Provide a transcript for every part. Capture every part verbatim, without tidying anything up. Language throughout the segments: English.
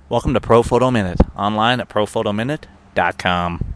Welcome to Pro Photo Minute, online at pro photo minute dot com.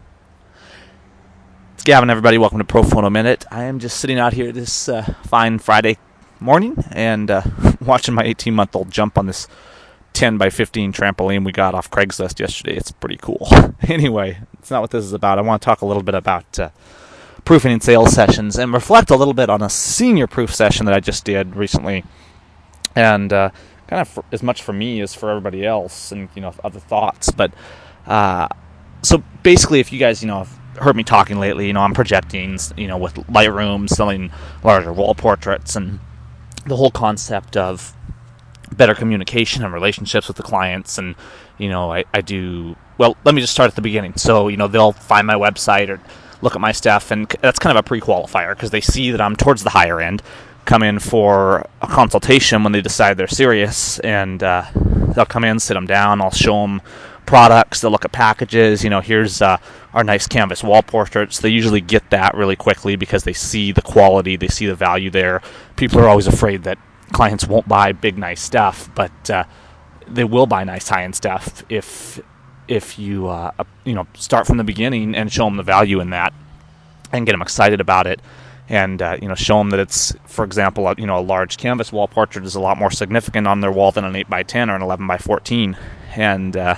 It's Gavin, everybody. Welcome to Pro Photo Minute. I am just sitting out here this uh, fine Friday morning and uh, watching my eighteen-month-old jump on this ten by fifteen trampoline we got off Craigslist yesterday. It's pretty cool. Anyway, it's not what this is about. I want to talk a little bit about uh, proofing and sales sessions and reflect a little bit on a senior proof session that I just did recently. And uh, kind of for, as much for me as for everybody else, and you know, other thoughts. But uh, so basically, if you guys you know have heard me talking lately, you know, I'm projecting, you know, with Lightroom, selling larger wall portraits, and the whole concept of better communication and relationships with the clients. And you know, I, I do well. Let me just start at the beginning. So you know, they'll find my website or look at my stuff, and that's kind of a pre-qualifier because they see that I'm towards the higher end. Come in for a consultation when they decide they're serious, and uh, they'll come in, sit them down, I'll show them products, they'll look at packages, you know, here's uh, our nice canvas wall portraits. They usually get that really quickly because they see the quality, they see the value there. People are always afraid that clients won't buy big, nice stuff, but uh, they will buy nice, high-end stuff if if you, uh, you know, start from the beginning and show them the value in that and get them excited about it. And uh, you know, show them that it's, for example, a, you know, a large canvas wall portrait is a lot more significant on their wall than an eight by ten or an eleven by fourteen. And uh,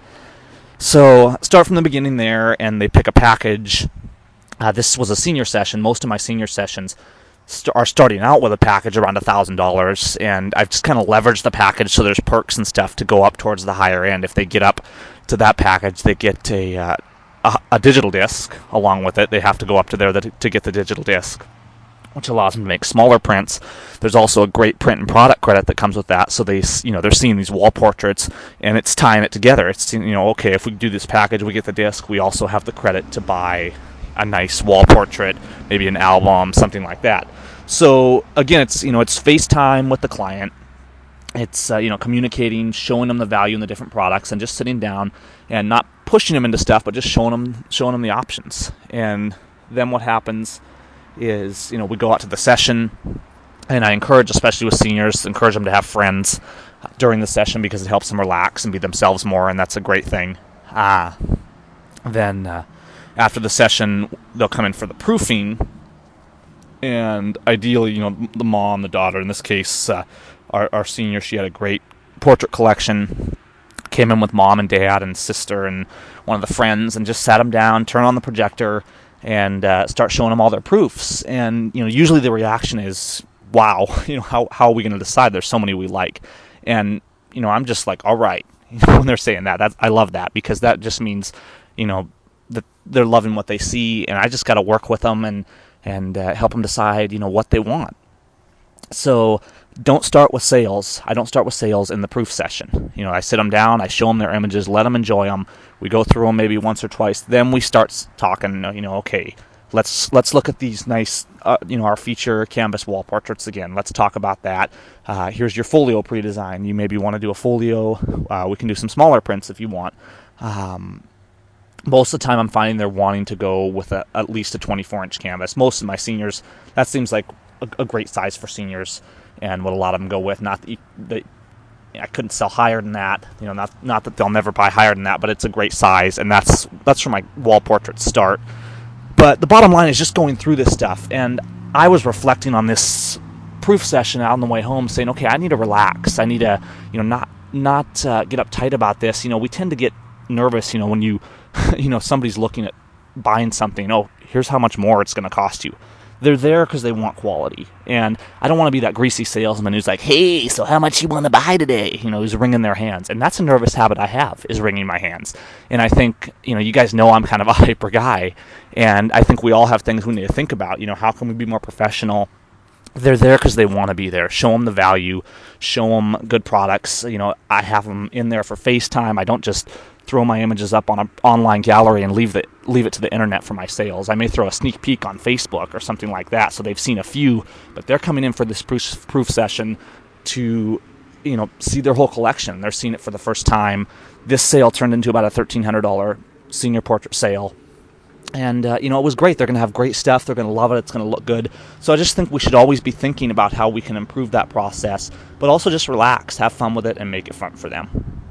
so start from the beginning there, and they pick a package. Uh, this was a senior session. Most of my senior sessions st- are starting out with a package around a thousand dollars, and I've just kind of leveraged the package so there's perks and stuff to go up towards the higher end. If they get up to that package, they get a uh, A, a digital disc along with it. They have to go up to there to get the digital disc, which allows them to make smaller prints. There's also a great print and product credit that comes with that. So they, you know, they're seeing these wall portraits, and it's tying it together. It's, you know, okay, if we do this package, we get the disc. We also have the credit to buy a nice wall portrait, maybe an album, something like that. So again, it's, you know, it's FaceTime with the client. It's uh, you know, communicating, showing them the value in the different products, and just sitting down and not pushing them into stuff, but just showing them showing them the options. And then what happens is, you know, we go out to the session, and I encourage, especially with seniors, encourage them to have friends during the session because it helps them relax and be themselves more, and that's a great thing. Uh, then uh, after the session, they'll come in for the proofing, and ideally, you know, the mom, the daughter, in this case, uh, Our, our senior, she had a great portrait collection, came in with mom and dad and sister and one of the friends, and just sat them down, turn on the projector, and uh, start showing them all their proofs. And you know, usually the reaction is, wow, you know, how how are we going to decide? There's so many we like. And you know, I'm just like, all right, you know, when they're saying that, that's, I love that, because that just means, you know, that they're loving what they see, and I just got to work with them and and uh, help them decide, you know, what they want. So don't start with sales. I don't start with sales in the proof session. You know, I sit them down, I show them their images, let them enjoy them. We go through them maybe once or twice. Then we start talking, you know, okay, let's let's look at these nice, uh, you know, our feature canvas wall portraits again. Let's talk about that. Uh, here's your folio pre-design. You maybe want to do a folio. Uh, we can do some smaller prints if you want. Um, most of the time I'm finding they're wanting to go with a, at least a twenty-four inch canvas. Most of my seniors, that seems like a, a great size for seniors, and what a lot of them go with. Not that, you, that I couldn't sell higher than that, you know, not not that they'll never buy higher than that, but it's a great size, and that's that's where my wall portraits start. But the bottom line is just going through this stuff, and I was reflecting on this proof session out on the way home, saying, okay, I need to relax. I need to, you know, not not uh, get uptight about this. You know, we tend to get nervous, you know, when you, you know, somebody's looking at buying something. Oh, here's how much more it's going to cost you. They're there because they want quality, and I don't want to be that greasy salesman who's like, hey, so how much you want to buy today? You know, who's wringing their hands. And that's a nervous habit I have, is wringing my hands. And I think, you know, you guys know I'm kind of a hyper guy, and I think we all have things we need to think about. You know, how can we be more professional? They're there because they want to be there. Show them the value. Show them good products. You know, I have them in there for FaceTime. I don't just throw my images up on an online gallery and leave it leave it to the internet for my sales. I may throw a sneak peek on Facebook or something like that, so they've seen a few, but they're coming in for this proof, proof session to, you know, see their whole collection. They're seeing it for the first time. This sale turned into about a thirteen hundred dollars senior portrait sale. And, uh, you know, it was great. They're going to have great stuff. They're going to love it. It's going to look good. So I just think we should always be thinking about how we can improve that process, but also just relax, have fun with it, and make it fun for them.